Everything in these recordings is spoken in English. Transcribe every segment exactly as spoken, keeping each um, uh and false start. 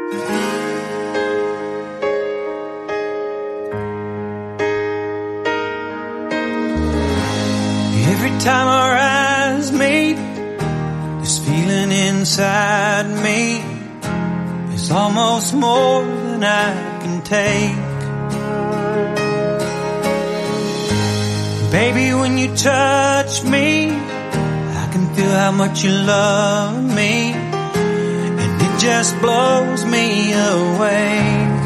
Every time our eyes meet, this feeling inside me is almost more than I can take. Baby, when you touch me, I can feel how much you love me, and it just blows me away.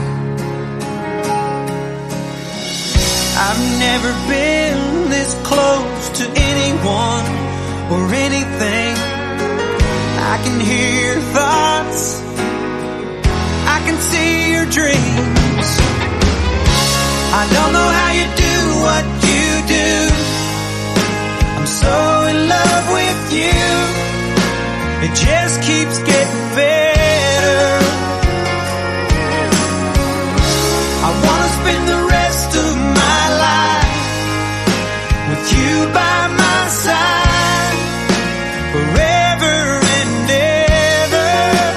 I've never been this close to anyone or anything. I can hear your thoughts, I can see your dreams. I don't know how you do what you do. I'm so in love with you. It just keeps getting better. I wanna spend the rest of my life with you by my side, forever and ever.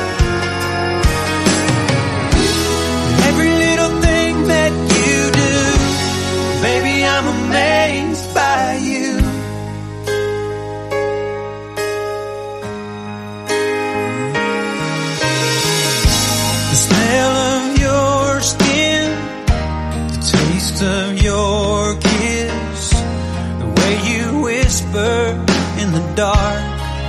Every little thing that you do, baby, I'm amazed by you. The smell of your skin, the taste of your kiss, the way you whisper in the dark,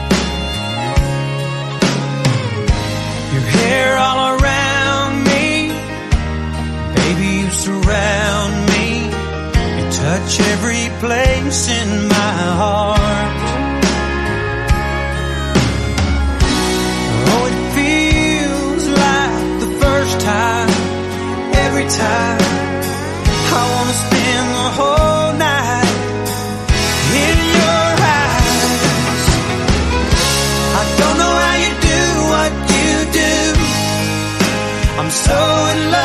your hair all around me, baby, you surround me, you touch every place in my heart. Oh, it feels like the first time, every time. I wanna spend the whole night in your eyes. I don't know how you do what you do. I'm so in love